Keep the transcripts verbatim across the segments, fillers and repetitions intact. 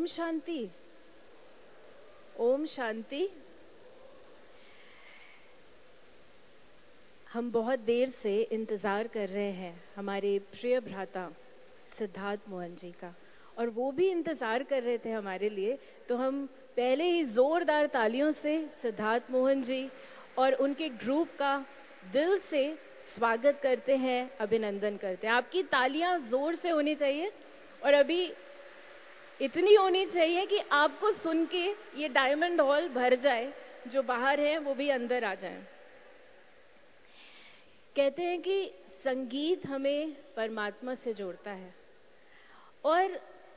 ओम शांति। ओम शांति। हम बहुत देर से इंतजार कर रहे हैं हमारे प्रिय भ्राता सिद्धार्थ मोहन जी का, और वो भी इंतजार कर रहे थे हमारे लिए। तो हम पहले ही जोरदार तालियों से सिद्धार्थ मोहन जी और उनके ग्रुप का दिल से स्वागत करते हैं, अभिनंदन करते हैं। आपकी तालियां जोर से होनी चाहिए और अभी इतनी होनी चाहिए कि आपको सुन के ये डायमंड हॉल भर जाए, जो बाहर है वो भी अंदर आ जाए। कहते हैं कि संगीत हमें परमात्मा से जोड़ता है, और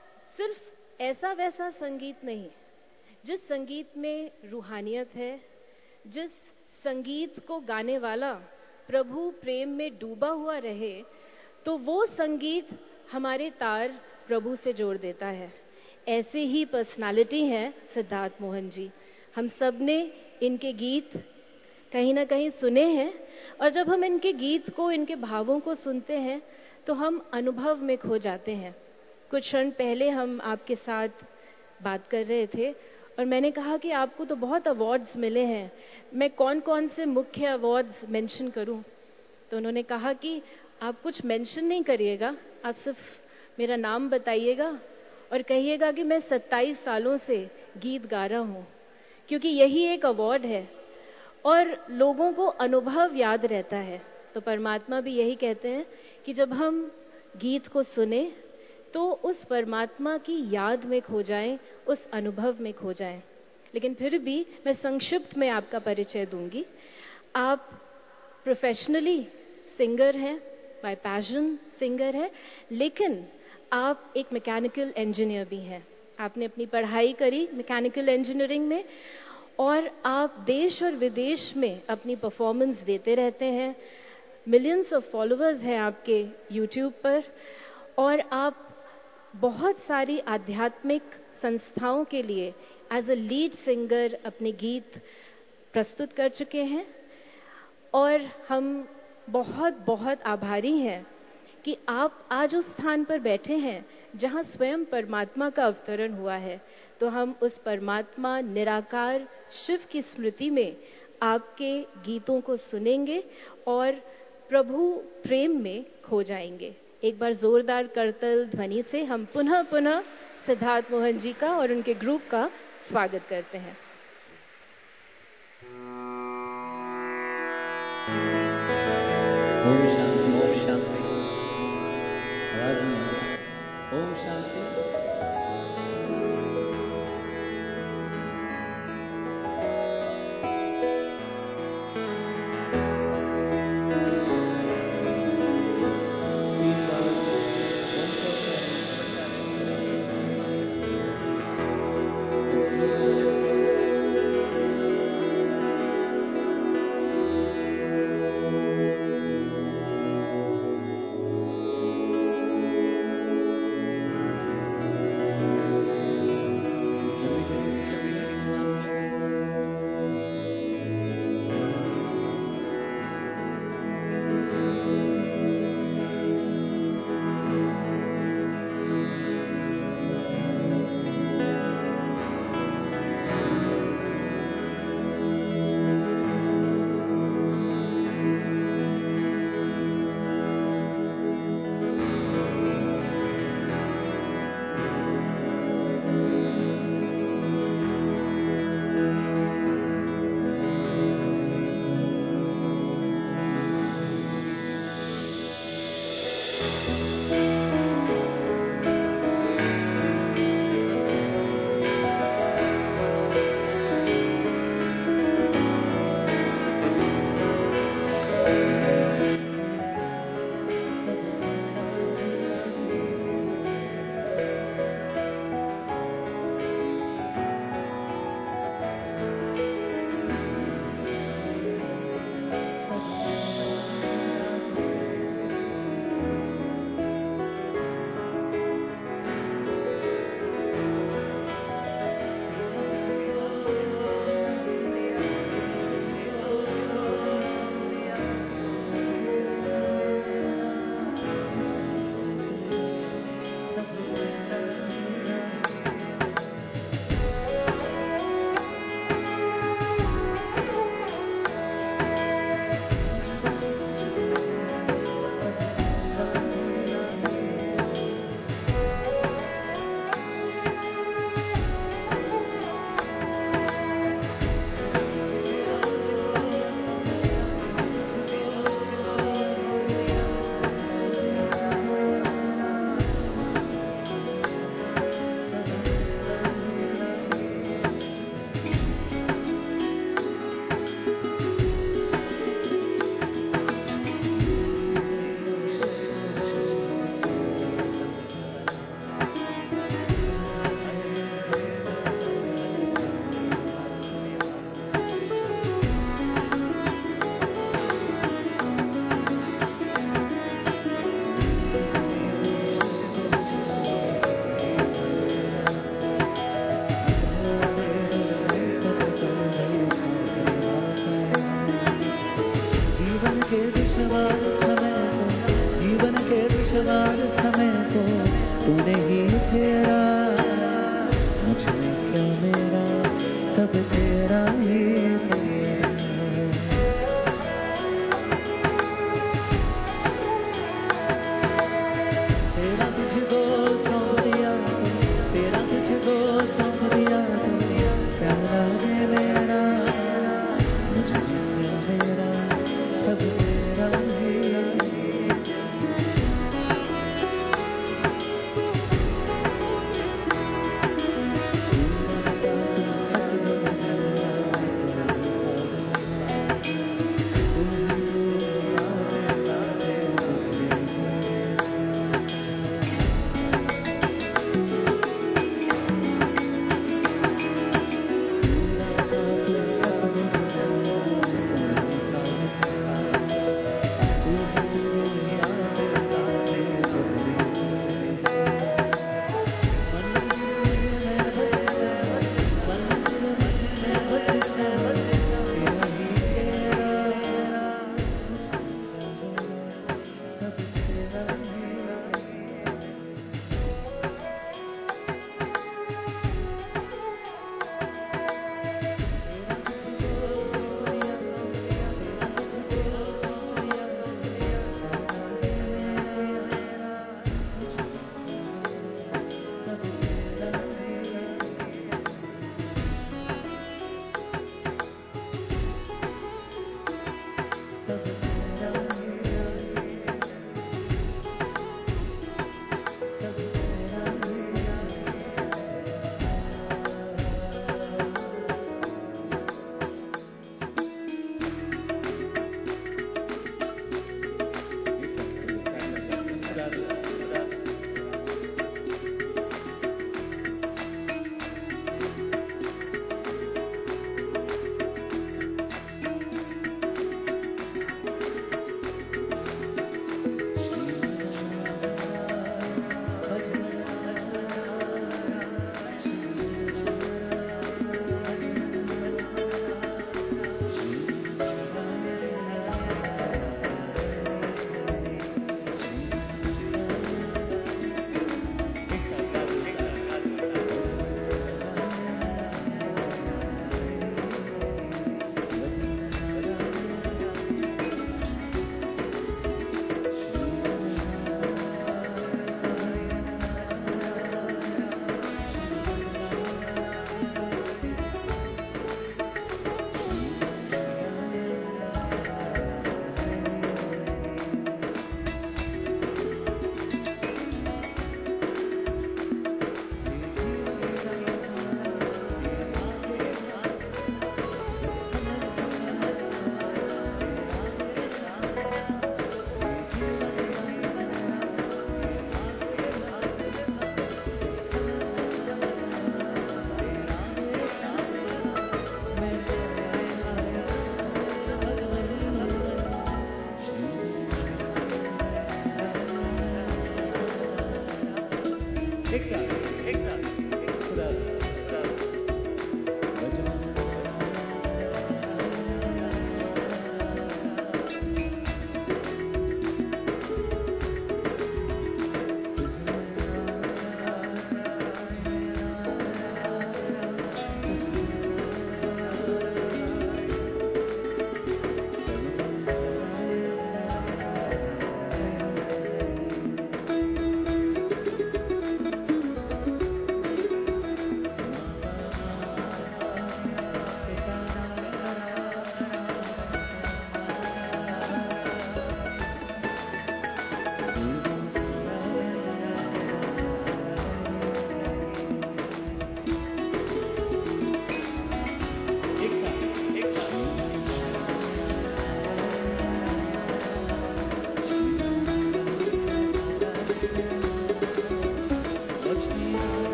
सिर्फ ऐसा वैसा संगीत नहीं, जिस संगीत में रूहानियत है, जिस संगीत को गाने वाला प्रभु प्रेम में डूबा हुआ रहे, तो वो संगीत हमारे तार प्रभु से जोड़ देता है। ऐसे ही पर्सनालिटी है सिद्धार्थ मोहन जी। हम सब ने इनके गीत कहीं ना कहीं सुने हैं, और जब हम इनके गीत को, इनके भावों को सुनते हैं तो हम अनुभव में खो जाते हैं। कुछ क्षण पहले हम आपके साथ बात कर रहे थे और मैंने कहा कि आपको तो बहुत अवार्ड्स मिले हैं, मैं कौन कौन से मुख्य अवार्ड्स मेंशन करूं। तो उन्होंने कहा कि आप कुछ मेंशन नहीं करिएगा, आप सिर्फ मेरा नाम बताइएगा और कहिएगा कि मैं सत्ताईस सालों से गीत गा रहा हूं, क्योंकि यही एक अवार्ड है और लोगों को अनुभव याद रहता है। तो परमात्मा भी यही कहते हैं कि जब हम गीत को सुने तो उस परमात्मा की याद में खो जाएं, उस अनुभव में खो जाएं। लेकिन फिर भी मैं संक्षिप्त में आपका परिचय दूंगी। आप प्रोफेशनली सिंगर हैं, बाय पैशन सिंगर है, लेकिन आप एक मैकेनिकल इंजीनियर भी हैं। आपने अपनी पढ़ाई करी मैकेनिकल इंजीनियरिंग में, और आप देश और विदेश में अपनी परफॉर्मेंस देते रहते हैं। मिलियंस ऑफ फॉलोअर्स हैं आपके यूट्यूब पर, और आप बहुत सारी आध्यात्मिक संस्थाओं के लिए एज अ लीड सिंगर अपने गीत प्रस्तुत कर चुके हैं। और हम बहुत बहुत आभारी हैं कि आप आज उस स्थान पर बैठे हैं जहां स्वयं परमात्मा का अवतरण हुआ है। तो हम उस परमात्मा निराकार शिव की स्मृति में आपके गीतों को सुनेंगे और प्रभु प्रेम में खो जाएंगे। एक बार जोरदार करतल ध्वनि से हम पुनः पुनः सिद्धार्थ मोहन जी का और उनके ग्रुप का स्वागत करते हैं। ओम शांति। ओम शांति। आवाज नहीं आ रही। ओम शांति। तीन बार ओम का उच्चारण। ही तेरा, मुझ में क्यों मेरा, सब तेरा ही तेरा। तेरा तुझको सौंप दिया तो, तेरा तुझको सौंप दिया तो, प्यारा है मेरा, मुझ में क्यों मेरा, सब तेरा ही।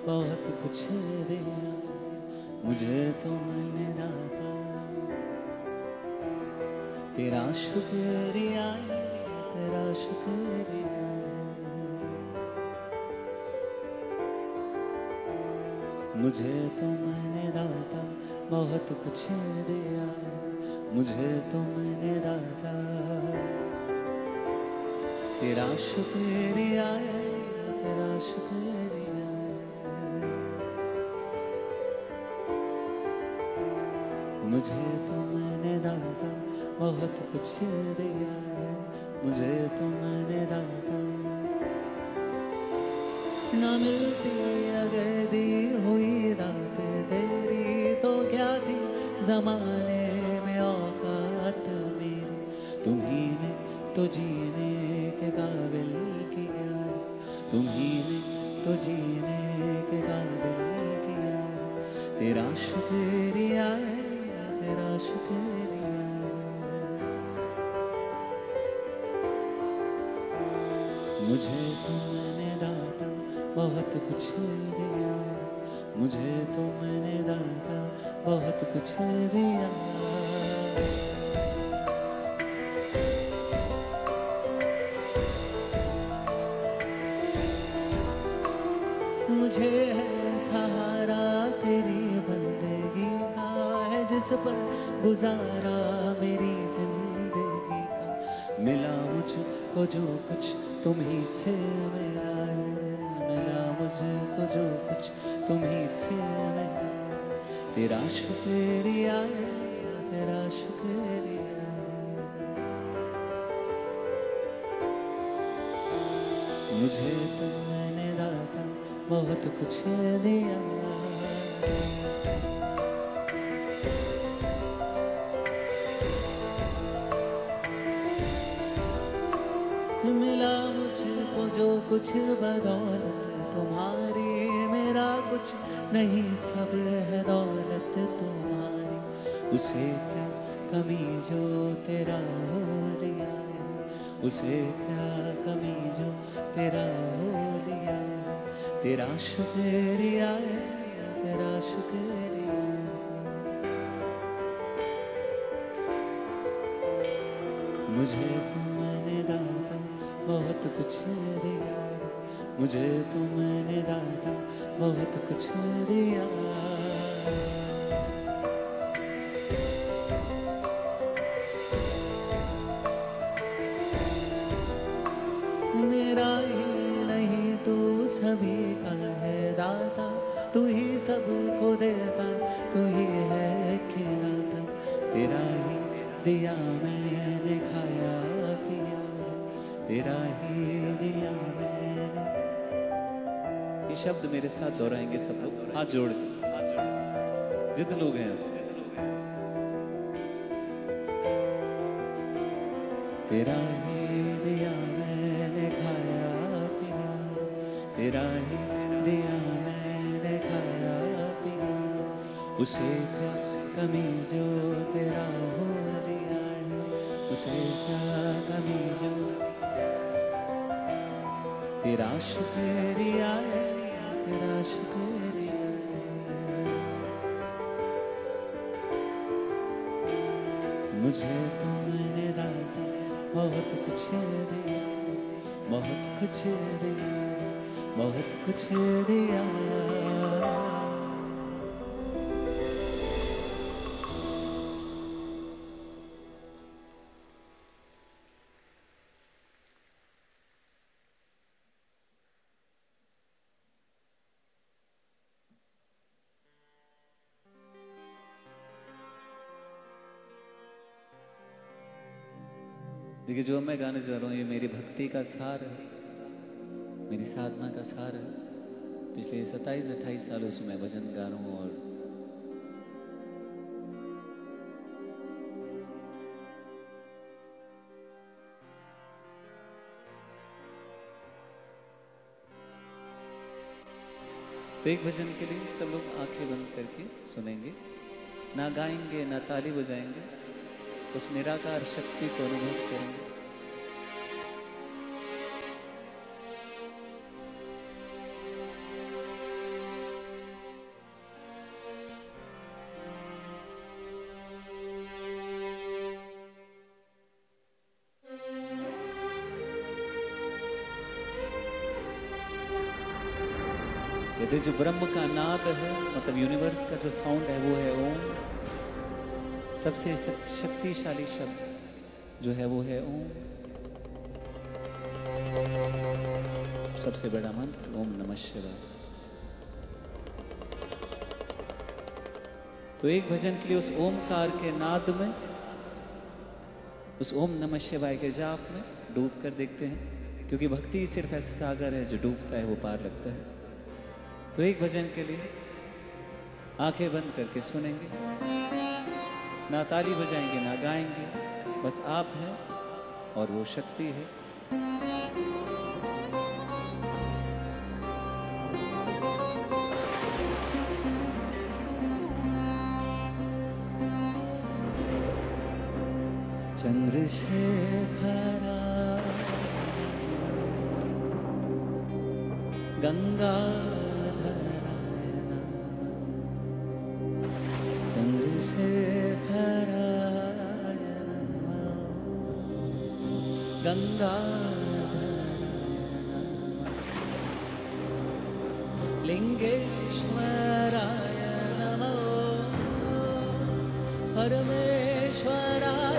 बहुत कुछ दिया मुझे तुमने दाता, तेरा शुक्रिया तेरा शुक्रिया। मुझे तुमने दाता बहुत कुछ दिया मुझे तुमने दाता, तेरा शुक्रिया तेरा शुक्रिया। मुझे तुमने दाता बहुत कुछ दिया मुझे तुमने दाता, ना मिलती अगर दी हुई रात तेरी तो क्या थी जमाने में औकात मेरी, तुम्ही ने तो जीने के काबिल किया, तुम्ही ने तो जीने के काबिल किया, तेरा शुक्रिया तेरा शुक्रिया। मुझे तुमने दाता बहुत कुछ दिया मुझे तुमने दाता बहुत कुछ दिया। मुझे है सहारा तेरी बंदगी का है जिस पर गुजारा मेरी जिंदगी का, मिला मुझको जो कुछ तुम्ही से मिला है, मिला मुझको जो कुछ तुम्ही से मिला, तेरा शुक्रिया तेरा शुक्रिया। मुझे तुमने दाता बहुत कुछ दिया, मिला मुझको जो कुछ बदौलत तुम्हारी, मेरा कुछ नहीं सब है दौलत तुम्हारी, उसे क्या कमी जो तेरा हो लिया है, उसे क्या कमी जो तेरा हो लिया, तेरा शुक्रिया तेरा शुक्रिया। मुझे तुमने दाता बहुत कुछ दिया मुझे तुमने दाता बहुत कुछ दिया। मेरा ही नहीं तू सभी का है दाता, तू ही सबको देता तू ही है खिलाता, तेरा ही दिया मैंने खाया पिया, तेरा ही दिया मैंने। ये शब्द मेरे साथ दोहराएंगे सब लोग हाथ जोड़ के, जितने लोग हैं। तेरा ही दिया मैंने खाया पिया, तेरा ही दिया मैंने खाया पिया, उसे क्या कमी जो तेरा हो लिया है, उसे क्या कमी जो तेरा शुक्रिया है तेरा शुक्रिया। मुझे तुमने दाता बहुत कुछ दिया बहुत कुछ दिया बहुत कुछ दिया। देखिए, जो मैं गाने जा रहा हूँ ये मेरी भक्ति का सार है, मेरी साधना का सार है। पिछले सत्ताईस अट्ठाईस सालों से मैं भजन गा रहा हूँ और तो एक भजन के लिए सब लोग आंखें बंद करके सुनेंगे, ना गाएंगे ना ताली बजाएंगे, उस निराकार शक्ति को अनुभव करेंगे। यदि जो ब्रह्म का नाद है, मतलब यूनिवर्स का जो साउंड है वो है ओम। सबसे शक्तिशाली शब्द जो है वो है ओम। सबसे बड़ा मंत्र ओम नमः शिवाय। तो एक भजन के लिए उस ओमकार के नाद में, उस ओम नमः शिवाय के जाप में डूब कर देखते हैं, क्योंकि भक्ति सिर्फ ऐसा सागर है जो डूबता है वो पार लगता है। तो एक भजन के लिए आंखें बंद करके सुनेंगे, ना ताली बजाएंगे ना गाएंगे, बस आप हैं और वो शक्ति है। चंद्रशेखरा गंगाधराय नमः, चंद्रशेखराय नमः, गंगाधराय नमः, लिंगेश्वराय नमः, परमेश्वराय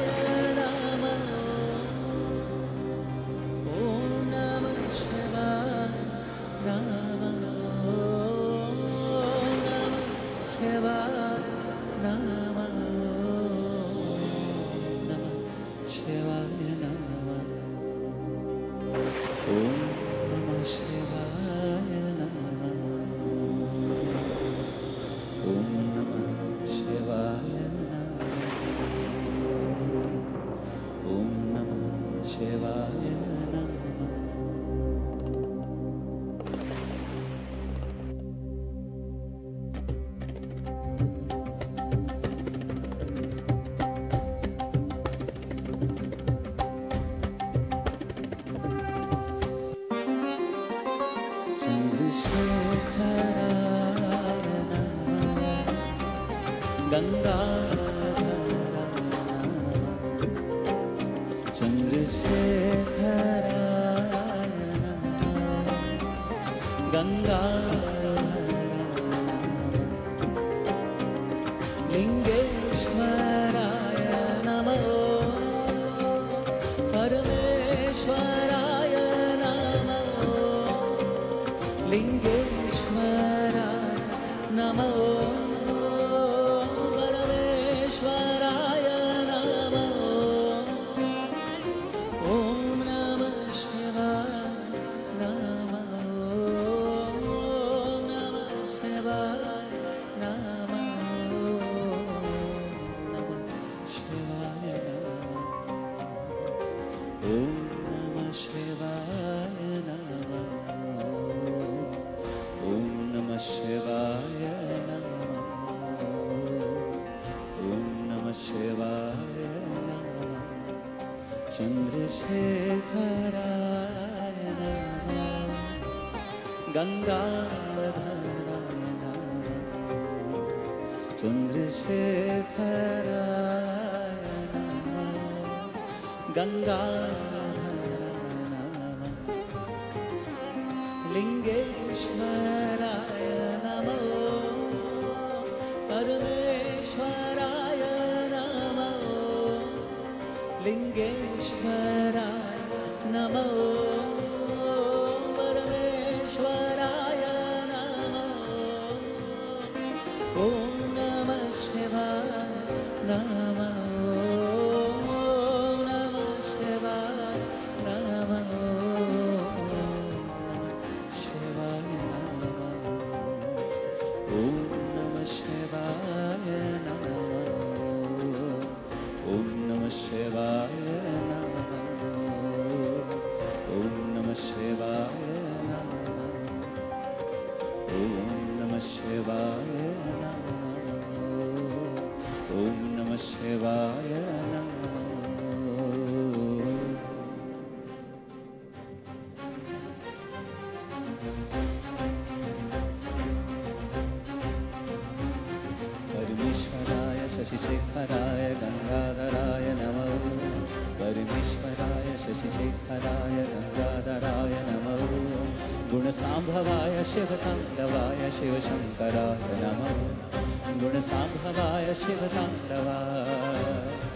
गुणसाम्भवाय शिवताण्डवाय शिवशङ्कराय नमः गुणसाम्भवाय शिवताण्डवाय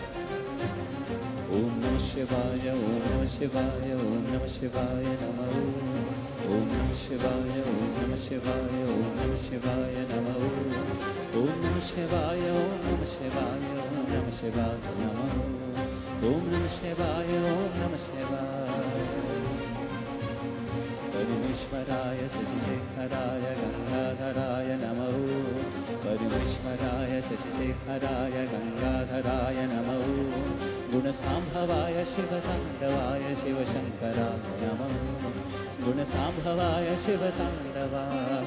ॐ नमः शिवाय ॐ नमः शिवाय ॐ नमः शिवाय नमः ॐ नमः शिवाय ॐ नमः शिवाय ॐ नमः शिवाय नमः ॐ नमः शिवाय ॐ नमः शिवाय ॐ नमः शिवाय नमः ॐ नमः शिवाय ॐ नमः शिवाय परमेश्वराय शशिशेखराय गंगाधराय नमः परमेश्वराय शशिशेखराय गंगाधराय नमः गुणसाम्भवाय शिवताण्डवाय शिवशङ्कराय नमः गुणसाम्भवाय शिवताण्डवाय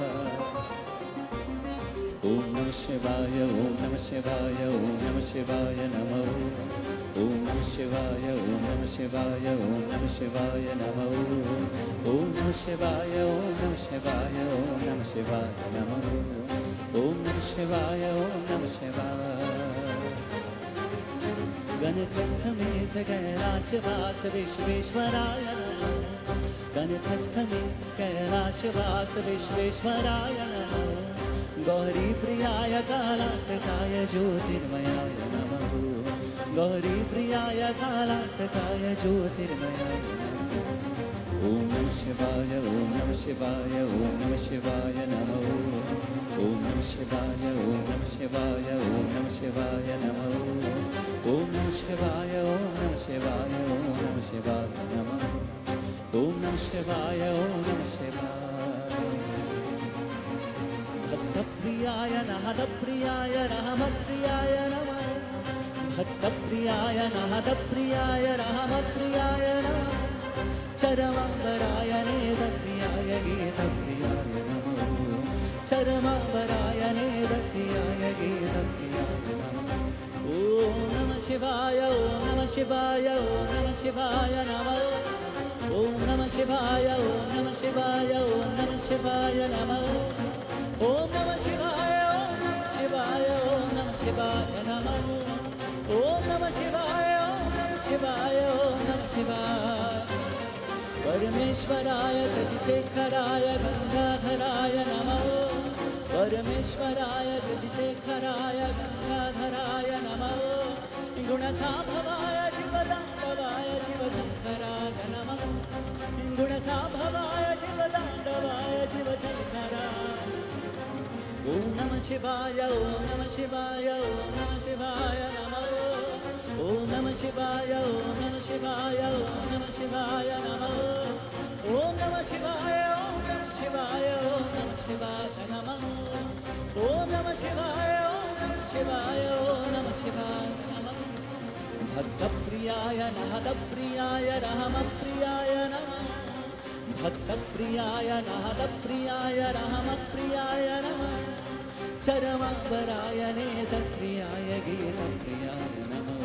ॐ नमः शिवाय ॐ नमः शिवाय ॐ नमः शिवाय नमः ॐ नमः शिवाय ॐ नमः शिवाय ॐ नमः शिवाय नमः ॐ नमः शिवाय ॐ नमः शिवाय ॐ नमः शिवाय नमः ॐ नमः शिवाय ॐ नमः शिवाय गणकस्थमे कैलाशवास विश्वेश्वराय नमः गणकस्थमे कैलाशवास विश्वेश्वराय नमः गौरी प्रियाय कालांतकाय ज्योतिर्मयाय नमः गौरी प्रियाय कालांतकाय ज्योतिर्मयाय नमः ॐ नमः शिवाय ॐ नमः शिवाय ॐ नमः शिवाय नमः ॐ नमः शिवाय ॐ नमः शिवाय ॐ नमः शिवाय नमः ॐ नमः शिवाय ॐ नमः शिवाय ॐ नमः शिवाय नमः ॐ नमः शिवाय ॐ नमः शिवाय भक्तप्रियाय नादप्रियाय रामप्रियाय नमः भक्तप्रियाय नादप्रियाय रामप्रियाय नमः चरमाम्बराय नेदप्रियाय गीतप्रियाय नमः चरमाम्बराय नेदप्रियाय गीतप्रियाय नमः ॐ नमः शिवाय ॐ नमः शिवाय ॐ नमः शिवाय नमः ॐ नमः शिवाय ॐ नमः शिवाय ॐ नमः शिवाय नमः ॐ नमः शिवाय ॐ नमः शिवाय ॐ नमः शिवाय नमः ॐ नमः शिवाय ॐ नमः शिवाय ॐ नमः शिवाय परमेश्वराय शशिशेखराय गंगाधराय नमः परमेश्वराय शशिशेखराय गंगाधराय नमः गुणसाम्भवाय शिवताण्डवाय शिवशङ्कराय नमः गुणसाम्भवाय शिवताण्डवाय शिवशङ्कराय ॐ नमः शिवाय ॐ नमः शिवाय ॐ नमः शिवाय नमः ॐ नमः शिवाय ॐ नमः शिवाय ॐ नमः शिवाय नमः ॐ नमः शिवाय ॐ नमः शिवाय ॐ नमः शिवाय नमः ॐ नमः शिवाय ॐ नमः शिवाय ॐ नमः शिवाय नमः भक्तप्रियाय नादप्रियाय रामप्रियाय नमः भक्तप्रियाय नादप्रियाय रामप्रियाय नमः चरमाम्बराय नेदप्रियाय गीतप्रियाय नमः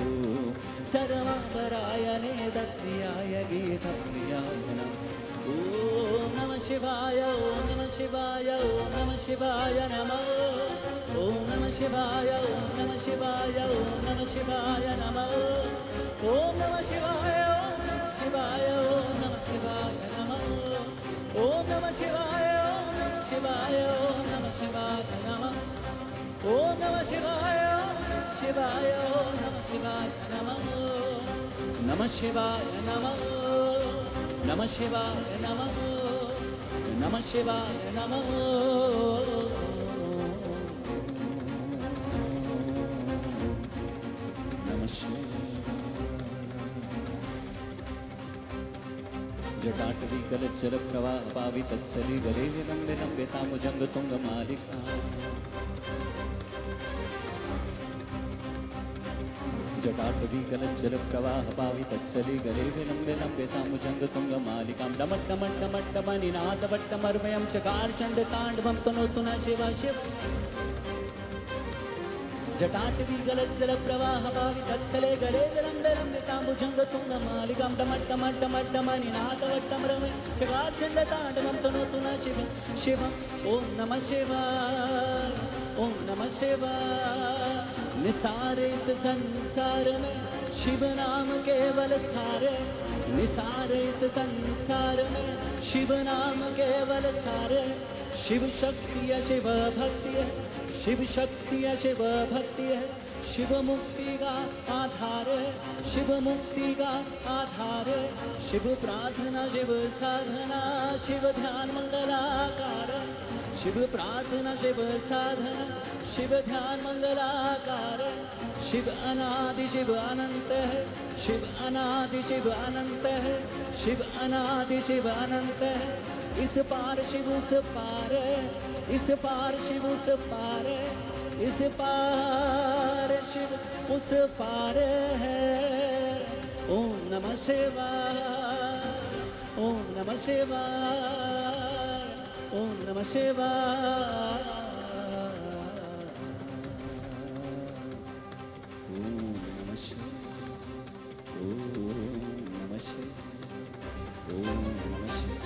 चरमाम्बराय नेदप्रियाय गीतप्रियाय नमः ॐ नमः शिवाय ॐ नमः शिवाय ॐ नमः शिवाय नमः ॐ नमः शिवाय ॐ नमः शिवाय ॐ नमः शिवाय नमः ॐ नमः शिवाय ॐ नमः शिवाय ॐ नमः शिवाय नमः ॐ नमः शिवाय ॐ नमः शिवाय ॐ नमः शिवाय नमः ॐ नमः शिवाय ॐ नमः शिवाय ॐ नमः शिवाय नमः नमः शिवाय नमः नमः शिवाय नमः नमः शिवाय नमः नमः शिवाय जटाटवी गलज्जल प्रवाह पावि तत्सली गले विलम्बे लंबे तामुजंग तुंग मालिका जटाटवी गलज्जल प्रवाह पावि तत्सली गले विलम्बे लंबे तामुजंग तुंग मालिकां डमट डमट डमट डमनिनाद वट्टमर्मयं चकार चंड तांडवं तनोतु न शिव शिव जटाटवी गलज्जल प्रवाह पावि तत्सले गले विलम्बे लंबे तामुजंग तुंग मालिकां डमट डमट डमट डमनिनाद वट्टमर्मयं चकार चंड तांडवं तनोतु न शिव शिव ओम नमः शिवाय ओम नमः शिवाय निसारे इस संसार में शिव नाम केवल सारे निसार इस संसार में शिव नाम केवल सार है। शिव शक्ति है, शिव भक्ति है, शिव शक्ति है, शिव भक्ति है, शिव मुक्ति का आधार है, शिव मुक्ति का आधार है। शिव प्रार्थना, शिव साधना, शिव ध्यान मंगलाकार है। शिव प्रार्थना, शिव साधना, शिव ध्यान मंगलाकार है। शिव अनादि, शिव अनंत है, शिव अनादि, शिव अनंत है, शिव अनादि, शिव अनंत है। इस पार शिव उस पार है, इस पार शिव उस पार है, इस पार शिव उस पार है। ओम नमः शिवाय, ओम नमः शिवाय, ओम नमः शिवाय, ओम नमः शिवाय, ओम नमः शिवाय, ओम नमः शिवाय।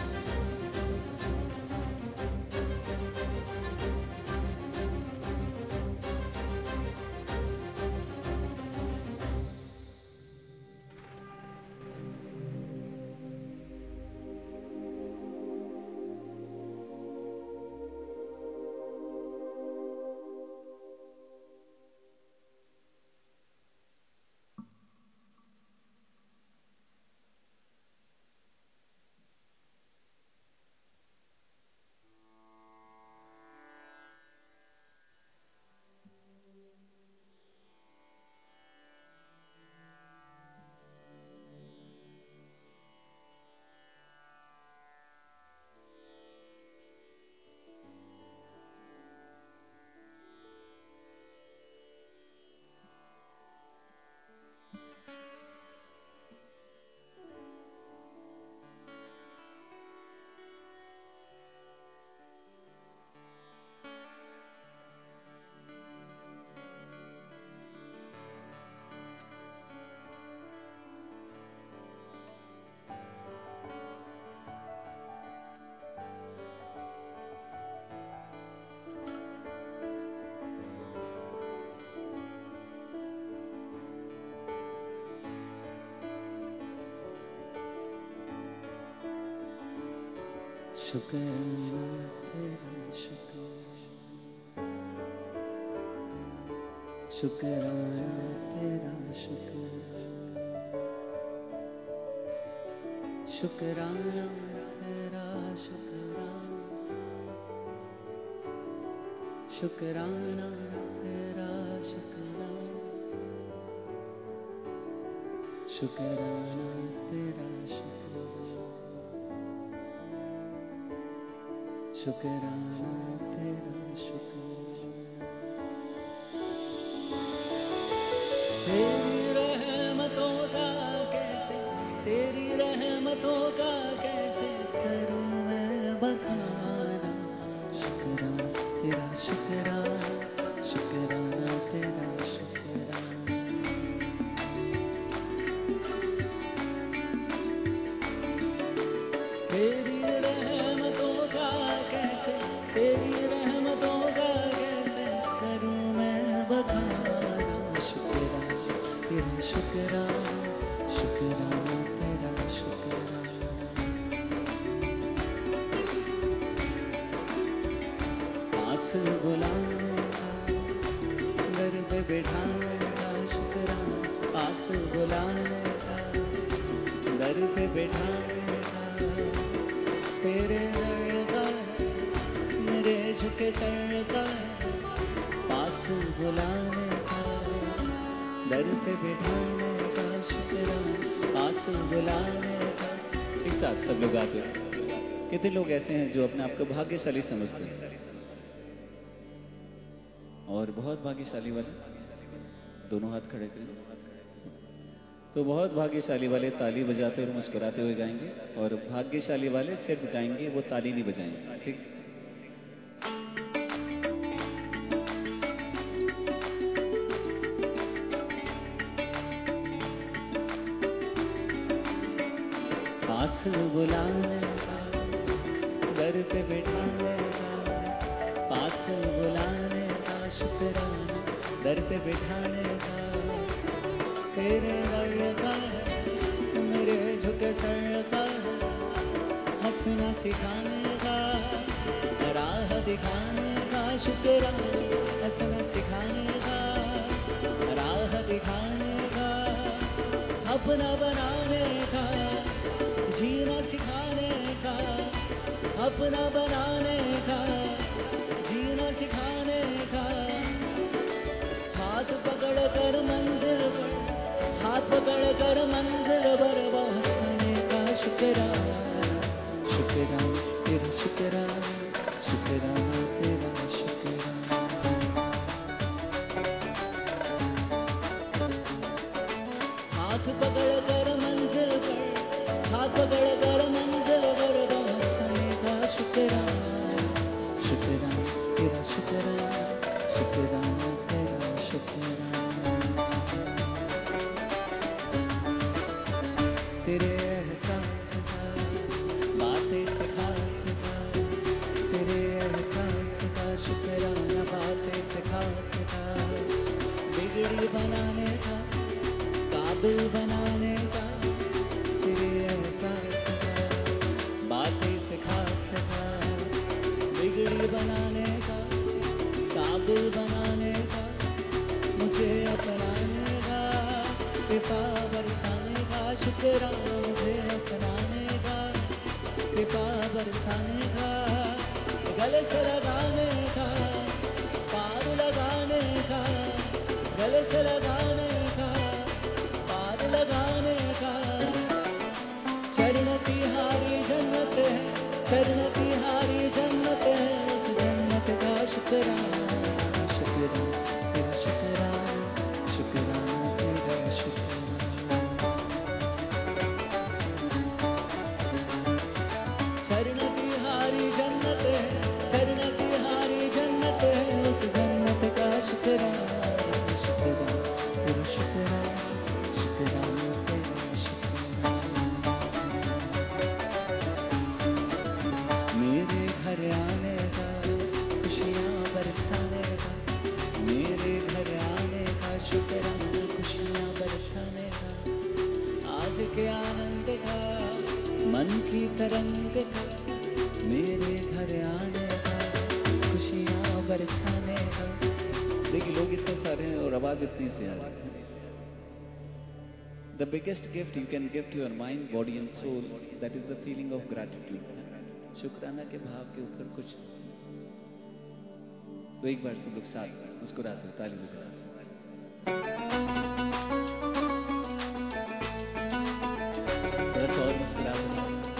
शुक्राना तेरा शुक्र, शुक्राना तेरा शुक्र, शुक्राना तेरा शुक्राना, शुक्राना तेरा शुक्राना, शुक्राना तेरा शुक्राना, शुक्राना तेरा शुक्राना। तेरी रहमतों का कैसे, तेरी रहमतों का कैसे करूं मैं बखाना। शुक्राना तेरा शुक्राना, शुक्राना तेरा शुक्राना। तेरी रहमतों का कैसे, तेरी रहमतों का कैसे करूं मैं बखाना। शुक्राना तेरा शुक्राना, शुक्राना तेरा शुक्राना। पास बुलाने का, घर पे बैठाने का शुक्राना। पास बुलाने का, घर पे बैठाने का, तेरे दर का मेरे झुके सर का। पास बुलाने का, दर पे बिठाने का शुक्राना। पास बुलाने का। एक साथ सब लोग आते हैं। कितने लोग ऐसे हैं जो अपने आप को भाग्यशाली समझते हैं और बहुत भाग्यशाली वाले दोनों हाथ खड़े करें। तो बहुत भाग्यशाली वाले ताली बजाते और मुस्कुराते हुए गाएंगे और भाग्यशाली वाले सिर्फ गाएंगे, वो ताली नहीं बजाएंगे। ठीक। पास बुलाने का, घर पे बिठाने का। पास बुलाने का शुक्राना, घर पे बिठाने का। तेरे दर का मेरे झुके सर पर हंसना सिखाने का, राह दिखाने का शुक्राना, हंसना सिखाने का, राह दिखाने का, अपना बनाने का, जीना सिखाने का, अपना बनाने का, जीना सिखाने का, हाथ पकड़ कर मंजिल पर, हाथ पकड़ कर मंजिल पर पहुंचने का शुक्राना, शुक्राना तेरा शुक्राना, शुक्राना तेरा शुक्राना। हाथ पकड़ कर मंजिल पर, हाथ पकड़ कर मंजिल पर पहुंचने का शुक्राना, शुक्राना तेरा शुक्राना, शुक्राना तेरा शुक्राना। तेरे एहसास का बातें सिखा सिखा, तेरे एहसास का शुक्राना बातें सिखा सिखा, बिगड़ी बनाने का, काबिल बनाने का, तेरे एहसास का बातें सिखा सिखा, बिगड़ी बनाने का, काबिल बनाने का, मुझे अपनाने का, कृपा बरसाने का शुक्राना, मुझे अपनाने का, कृपा बरसाने का, गले से लगाने का, पार लगाने का, गले से लगाने का, पार लगाने का, चरण तिहारी जन्नत है, चरण तिहारी जन्नत है, उस जन्नत का शुक्राना, शुक्राना तेरा शुक्राना, शुक्राना तेरा शुक्राना। चरण तिहारी जन्नत है, चरण तिहारी जन्नत है, उस जन्नत का शुक्राना, शुक्राना तेरा शुक्राना, शुक्राना तेरा शुक्राना। मेरे घर आने का, खुशियाँ बरसाने का, मेरे घर आने का शुक्राना, खुशियाँ बरसाने का, आज के आनंद का, मन की तरंग का, मेरे घर आने का, खुशियाँ बरसाने का। देखिए लोग इतने सारे हैं और आवाज इतनी सी आ रही है। The biggest gift you can give to your mind, body and soul, that is the feeling of gratitude. शुक्राना के भाव के ऊपर कुछ तो एक बार सब लोग साथ मुस्कुराते हुए ताली बजाते थोड़ा और मुस्कुराते।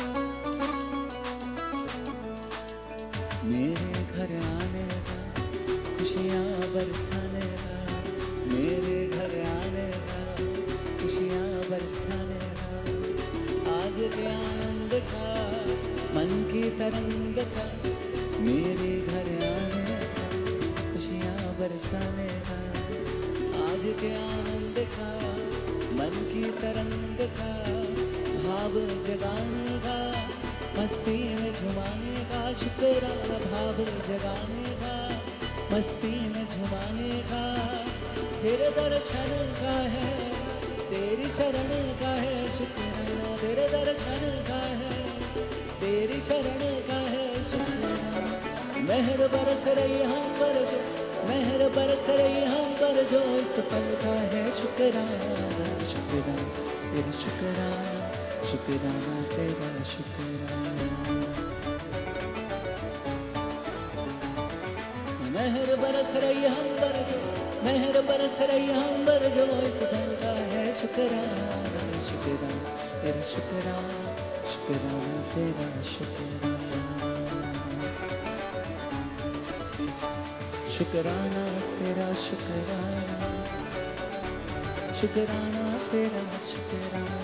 मेरे घर आने का, खुशियाँ बरसाने का, मेरे घर आने का, खुशियाँ बरसाने का, आज के आनंद का, मन की तरंग का, मेरे घर आने का, खुशियाँ बरसाने का, आज के आनंद का, मन की तरंग का, भाव जगाने का, मस्ती में झुमाने का शुक्राना, भाव जगाने का, मस्ती में झुमाने का, तेरे दर्शन का है, तेरी शरण का है शुक्राना, तेरे दर्शन का है, तेरी शरण का है शुक्राना। मेहर बरस रही हम पर जो, मेहर बरस रही हम पर जो, इस पल का है शुक्राना, शुक्राना तेरा शुक्राना, शुक्राना तेरा शुक्राना। मेहर बरस रही हम पर जो, मेहर बरस रही हम पर जो, इस पल का है शुक्राना, शुक्राना तेरा शुक्राना, शुक्राना तेरा शुक्राना। शुक्राना तेरा शुक्राना, शुक्राना तेरा शुक्राना,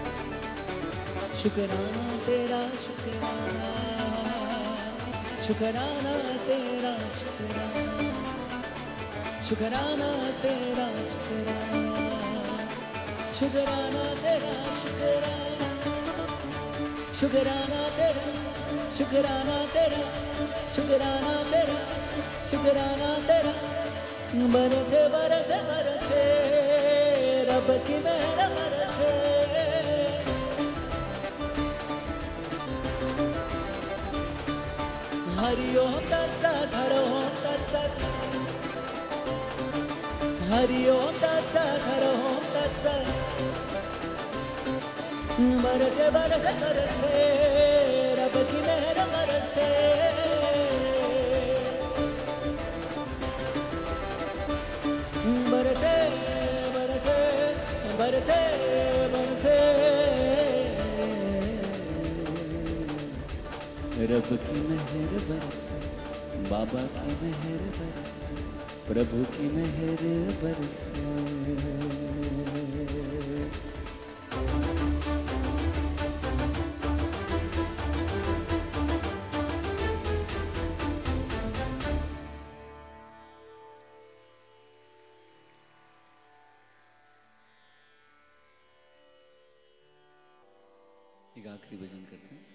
शुक्राना तेरा शुक्राना, शुक्राना तेरा शुक्राना, शुक्राना तेरा शुक्राना, शुक्राना तेरा शुक्राना, शुक्राना तेरा, शुक्राना तेरा, शुक्राना तेरा, शुक्राना तेरा, बरसे बरसे बरसे रब की मेहर बरसे, हरि ओम तत्सत् हरि ओम तत्सत् हरि ओम तत्सत् हरि ओम तत्सत् बरसे बरसे बरसे रब की मेहर बरसे बरसे बरसे बरसे बरसे रब की मेहर बरसे बाबा की मेहर बरसे प्रभु की मेहर बरसे एक आखिरी भजन करते हैं।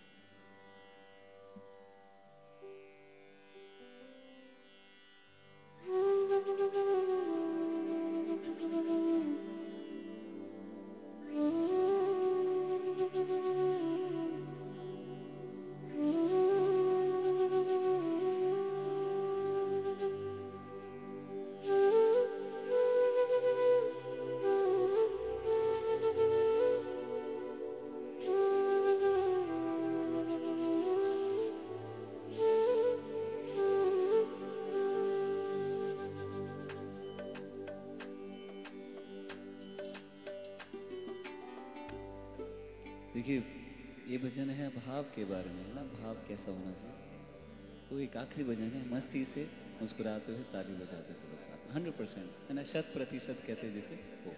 देखिए, ये भजन है भाव के बारे में ना, भाव कैसा होना चाहिए। तो एक आखिरी भजन है मस्ती से मुस्कुराते हुए ताली बजाते सब साथ, हंड्रेड परसेंट है ना, शत प्रतिशत कहते हैं जैसे वो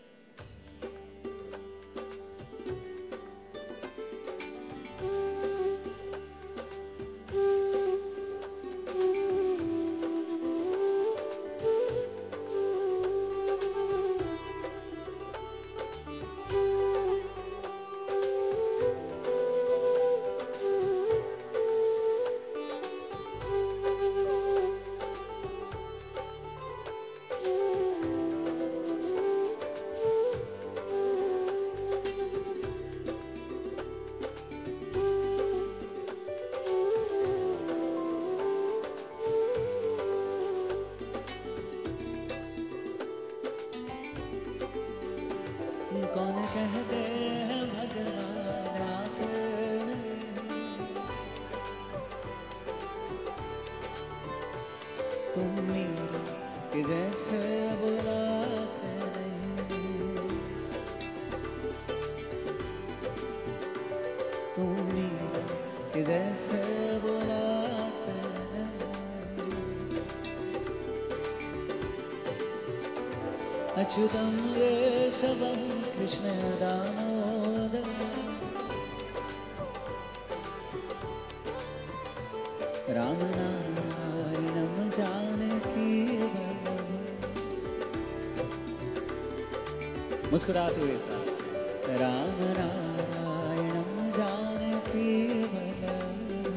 कौन कहते हैं भगवान आते तुम मेरे के जैसे बुलाते नहीं, तुम मेरे के जैसे बुलाते नहीं। अच्युतम केशवम कृष्ण दामोदर राम नारायणम जानकी वल्लभ। मुस्कुराते हुए राम नारायणम जानकी वल्लभ।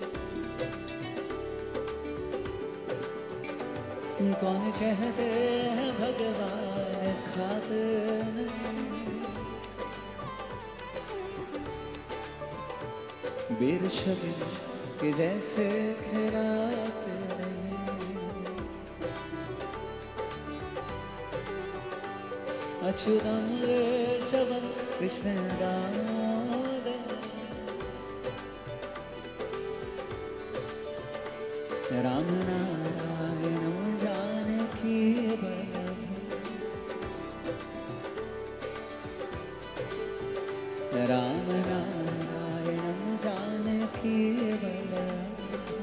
कौन कहते हैं भगवान खाते वीर शबिन के जैसे खिलाते नहीं। अच्युतम केशवम कृष्ण दामोदर राम नारायणम जानकी वल्लभ। राम नारायणम जानकी वल्लभ।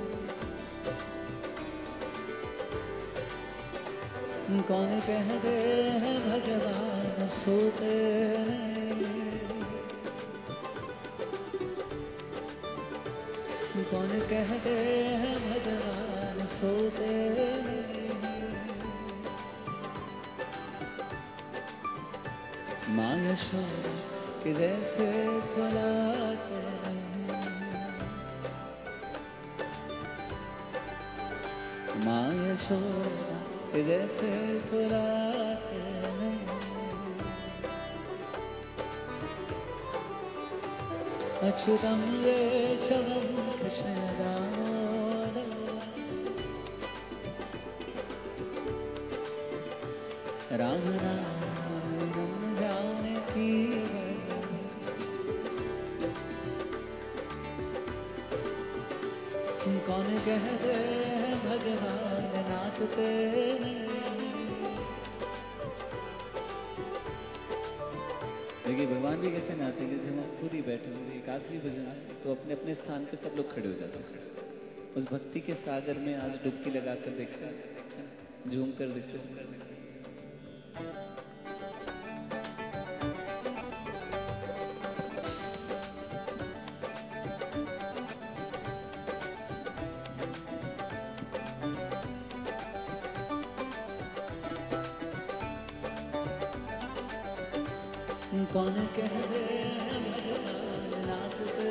कौन कहते हैं भगवान सोते नहीं, कौन कहते हैं भगवान सोते नहीं। माँ यशोदा के जैसे सुलाते नहीं, माँ यशोदा के जैसे सुलाते नहीं। अच्युतम केशवम कृष्ण दामोदर राम नाम जाने की कौन कहते हैं भगवान नाचते देखिए भगवान भी कैसे नाचेंगे जब हम खुद ही बैठे हुए एक आखिरी भजन है तो अपने अपने स्थान पे सब लोग खड़े हो जाते हैं उस भक्ति के सागर में आज डुबकी लगाकर देखते हैं झूम कर देखते हैं कौन कहते हैं भगवान नाचते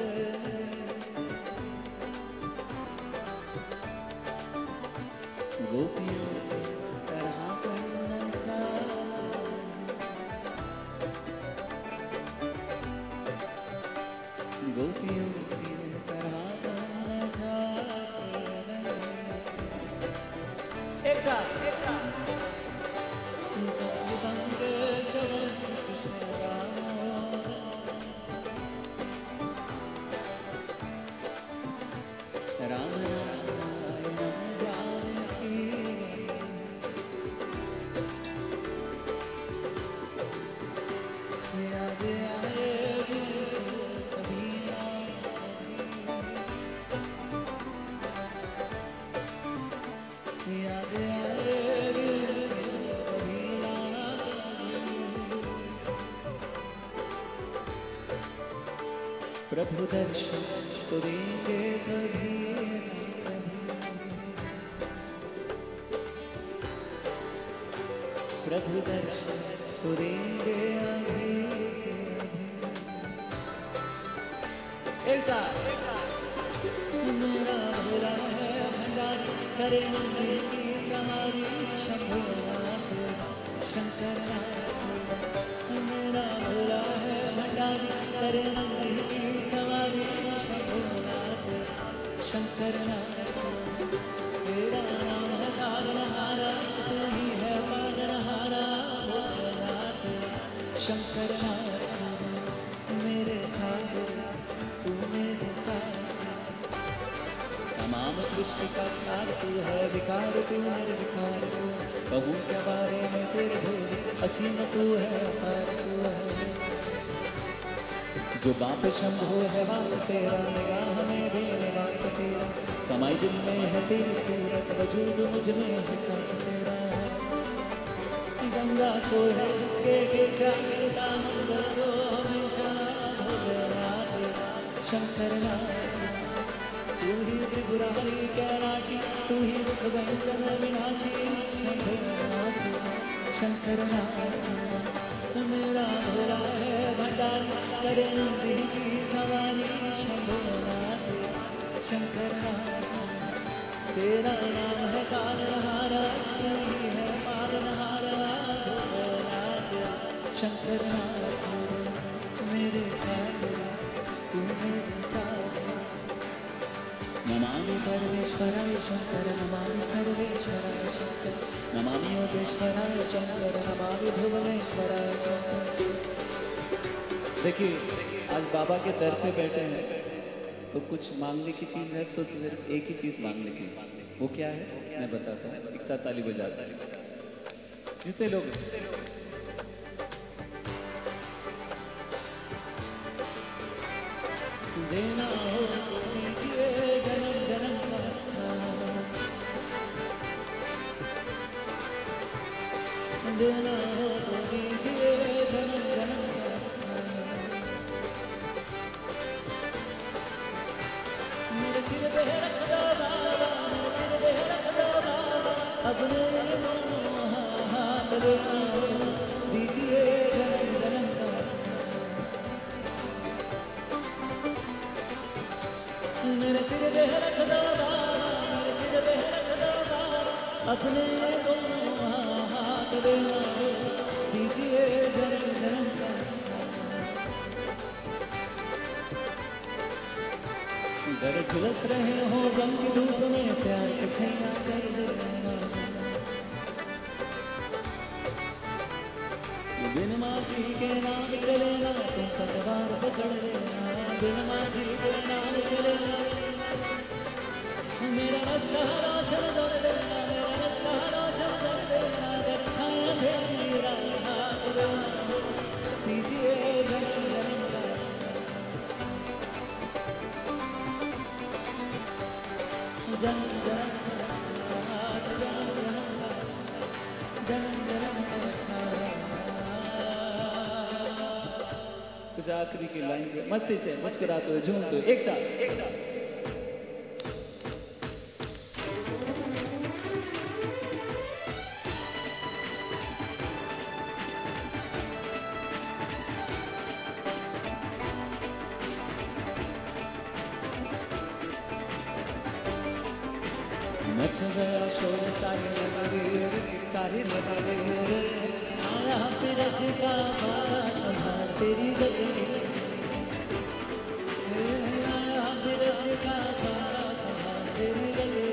गोपियों की तरह नचा गोपियों की तरह नचा एक साथ एक साथ राम नारायण जानकी याद आए कभी याद आए प्रभु दर्शन तो देंगे कभी प्रभु दर्शन तो देंगे अभी ऐसा मेरा भोला है भंडारी करे मंदिर की सवारी शंभुनाथ शंकर मेरा भोला है भंडारी करे मंदिर की सवारी शंभुनाथ शंकर तेरा नाम है तारनहारा तू ही है पालनहारा भोलेनाथ शंकर मेरे साथ तू मेरे साथ तमाम सृष्टि का सार तू है विकार तू निर्विकार तू कहूँ क्या बारे में तेरे भोले असीम तू है अपार तू है जो बाप शंभो है बाप तेरा निगाह में बेनिवास तेरा समय दिन में है तेरी सूरत वजूद मुझ में है साथ तेरा गंगा को है जिसके केशा गिरता मंगल को हमेशा भोलेनाथ शंकर तू ही त्रिपुरारी कैलाशी तू ही दुख भयंकर विनाशी शंभुनाथ शंकर मेरा भोला है भंडारी करे नंदी की सवारी शंभुनाथ शंकर तेरा नाम है तारनहारा तू ही है पालनहारा भोलेनाथ शंकर मेरे साथ तू मेरे साथ नमामि परमेश्वराय शंकर नमामि सर्वेश्वराय शंकर नमामि योगेश्वराय शंकर नमामि भुवनेश्वराय शंकर देखिए आज बाबा के दर पे बैठे हैं तो कुछ मांगने की चीज है तो सिर्फ एक ही चीज मांगने की वो क्या है मैं बताता हूँ एक साथ ताली बजाता है जितने लोग देना हो तो दीजिए जन्म जन्म का देना हो तो दीजिए जन्म जन्म का मेरे सिर पे रख दो बाबा मेरे सिर पे रख दो बाबा अपने दोनों हाथ देना हो दीजिए जन्म जन्म का मेरे सिर पे रख दो बाबा मेरे सिर पे रख दो बाबा अपने दोनों हाथ देना हो दीजिए जन्म जन्म का गर झुलस रहे हो गम की धूप में प्यार के छैया कर देना बिन माझी के नाम चलेना तुम पतवार पकड़ लेना, बिन माझी के नाम चलेना मेरा रास्ता रोशन कर देना, मेरा रास्ता रोशन कर देना, अगर छाया मेरा दीजिए जन्म जन्म का जन्म जन्म कुछ आखिरी की लाइन पे मस्ती से मुस्कुराते हुए झूमते हुए एक साथ एक साथ मच गया शोर सारी नगरी सारी नगरी आया फिरज का बात तेरी गली आया फिरज का बात तेरी गली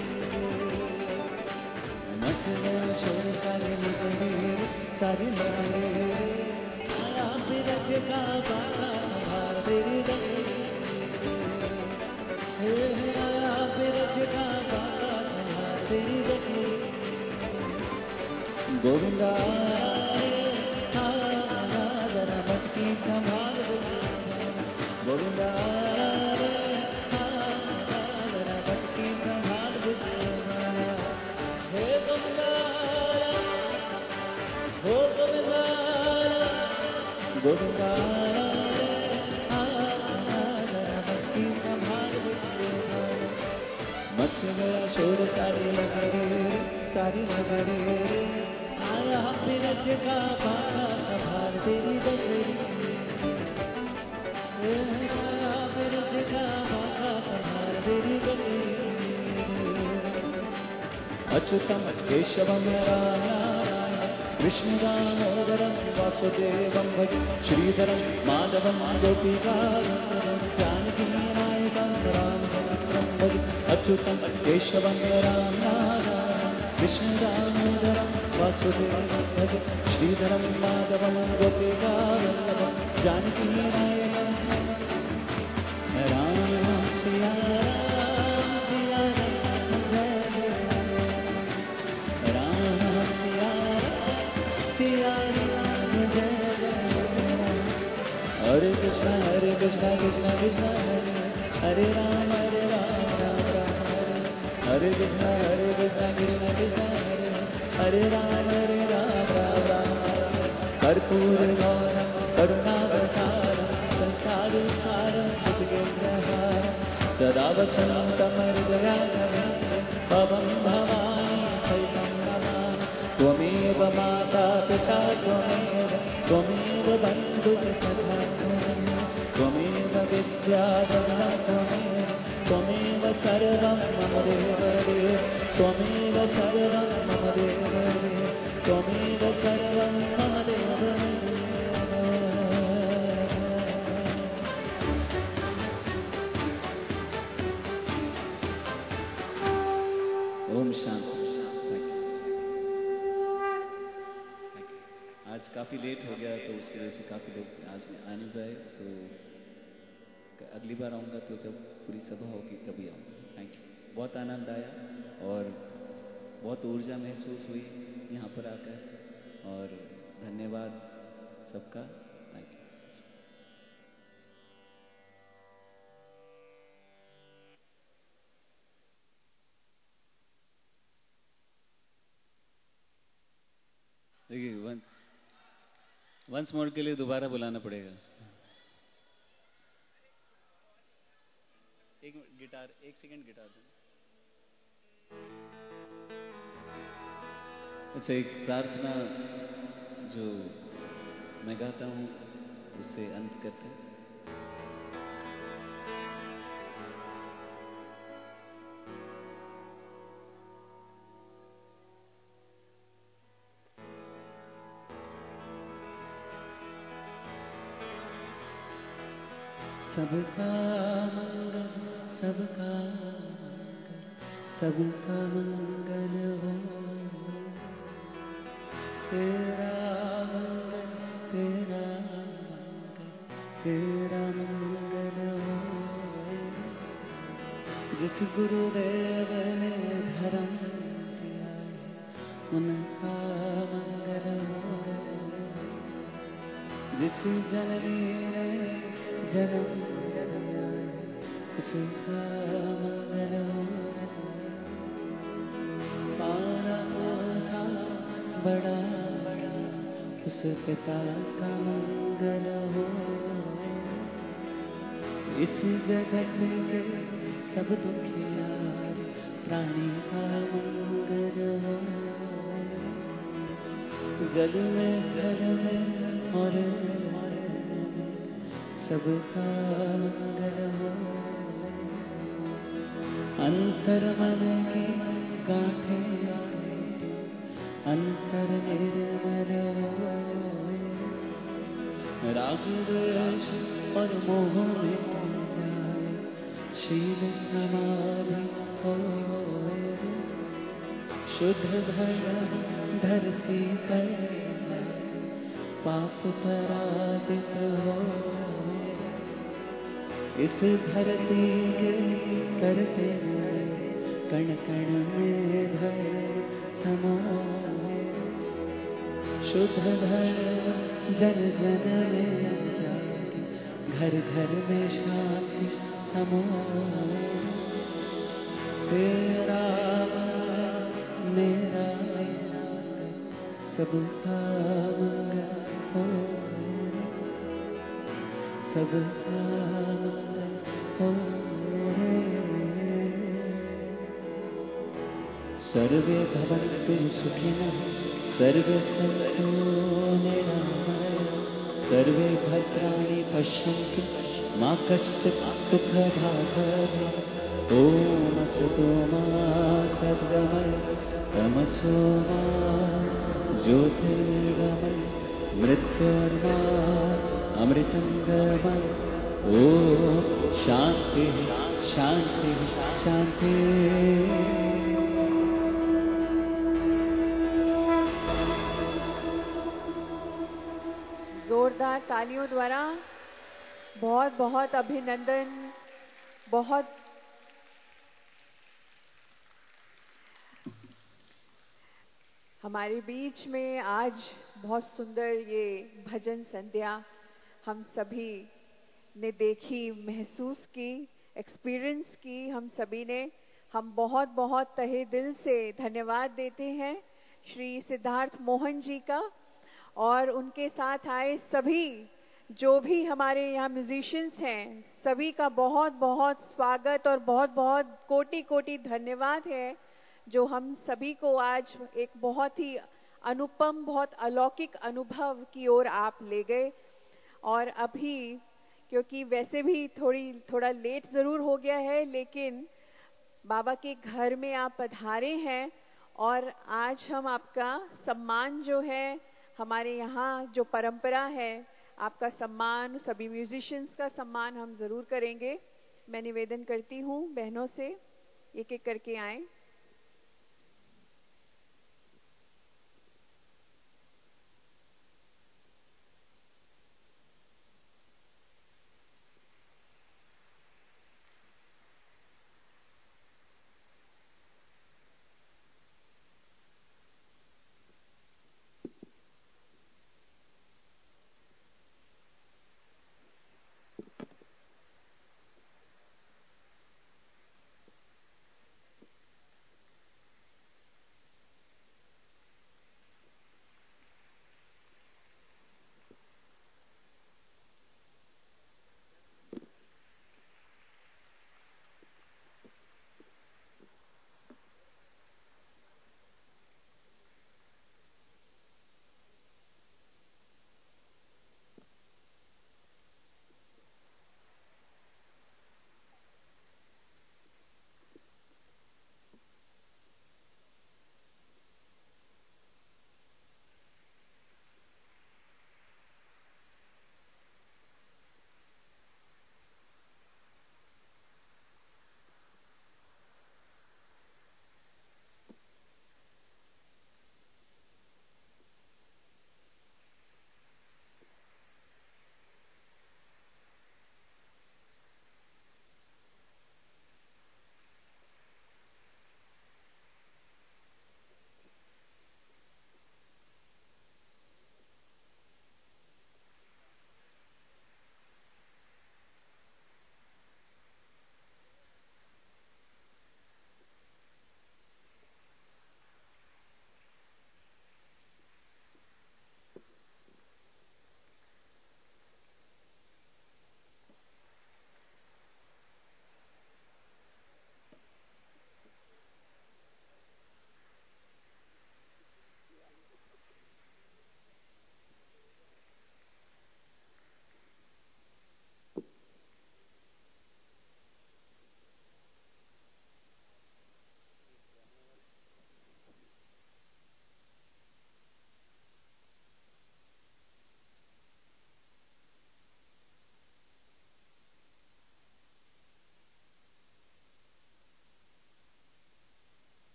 मच गया शोर सारी नगरी सारी नगरी आया फिरज का बात तेरी गली आया फिरज का गोविंदा जरा मटकी संभाल गोविंदा जरा मटकी संभाल हे गोविंदा हो गोविंदा गोविंदा जरा मटकी संभाल मच गया शोर सारी नगरी सारी नगरी आया फिरज का बाबा संभाल तेरी गली आया फिरज का बाबा संभाल तेरी गली अच्युतम केशवम नारायण कृष्ण दामोदरम वासुदेवम भज श्रीधरम माधवम गोपीकावल्लभम जानकी नायकम रामचंद्रम भज अच्युतम केशवम नारायण कृष्ण दामोदरम वासुदेवम भज श्रीधरम माधवम गोपीकावल्लभम जानकी नायकम राम सिया राम सिया राम जय राम सिया सिया राम जय हरे कृष्ण हरे कृष्ण कृष्ण कृष्ण हरे हरे राम हरे राम राम राम हरे हरे कृष्ण हरे कृष्ण कृष्ण कृष्ण हरे हरे राम हरे राम राम राम कर्पूर गौरम करुणावतारम संसार सारम भुजगेन्द्रहारम सदा वसन्तं हृदयारविन्दे भवं भवानी सहितं नमामि त्वमेव माता पिता त्वमेव त्वमेव बन्धुः सखा त्वमेव विद्याधनं त्वमेव त्वमेव सर्वं मम देव देव त्वमेव सर्वं मम देव देव त्वमेव सर्वं मम देव देव ओम शांति। आज काफ़ी लेट हो गया तो उसकी वजह से काफ़ी लोग आज आ नहीं पाए, तो अगली बार आऊँगा तो जब पूरी सभा होगी तभी आऊँगा। Thank you. बहुत आनंद आया और बहुत ऊर्जा महसूस हुई यहाँ पर आकर, और धन्यवाद सबका। Thank you. देखिए वंस वंस मोर के लिए दोबारा बुलाना पड़ेगा। एक गिटार एक सेकंड गिटार दो। अच्छा, एक प्रार्थना जो मैं गाता हूँ उससे अंत करते हैं। सबका मंगल सबका मंगल सबका मंगल हो, तेरा मंगल तेरा मंगल हो। जिस गुरुदेव ने धर्म दिया उनका मंगल हो। जिस जननी ने जन्म दिया उसका मंगल हो। पाला पोसा बड़ा बड़ा उस पिता का मंगल हो। इस जगत के सब दुखियार प्राणी का मंगल हो। जल में थल में और सबका मंगल हो। अंतर मन की गांठें अंतर निर्मल हो। राग द्वेष और मोह मिट जाए शील समाधि हो। शुद्ध धर्म धरती पर जाए पाप पराजित हो। इस धरती के करते कण कण में भय समो। शुद्ध धर्म जन जन में जाके घर घर में शांति समो। तेरा मेरा सबका मंगल हो। सबका मंगल हो रे। सर्वे भवन्तु सुखिनः सर्वे सन्तु निरामयाः। सर्वे भद्राणि पश्यन्तु मा कश्चित् दुःखभाग् भवेत्। ॐ असतो मा सद्गमय तमसो मा ज्योतिर्गमय मृत्योर्मा अमृतं गमय। ॐ शांति शांति शांति। जोरदार तालियों द्वारा बहुत बहुत अभिनंदन। बहुत हमारे बीच में आज बहुत सुंदर ये भजन संध्या हम सभी ने देखी, महसूस की, एक्सपीरियंस की। हम सभी ने हम बहुत बहुत तहे दिल से धन्यवाद देते हैं श्री सिद्धार्थ मोहन जी का और उनके साथ आए सभी जो भी हमारे यहाँ म्यूजिशियंस हैं, सभी का बहुत बहुत स्वागत और बहुत बहुत कोटि कोटि धन्यवाद है जो हम सभी को आज एक बहुत ही अनुपम, बहुत अलौकिक अनुभव की ओर आप ले गए। और अभी क्योंकि वैसे भी थोड़ी थोड़ा लेट ज़रूर हो गया है, लेकिन बाबा के घर में आप पधारे हैं और आज हम आपका सम्मान जो है, हमारे यहाँ जो परंपरा है, आपका सम्मान, सभी म्यूजिशियंस का सम्मान हम ज़रूर करेंगे। मैं निवेदन करती हूँ बहनों से एक एक करके आएं।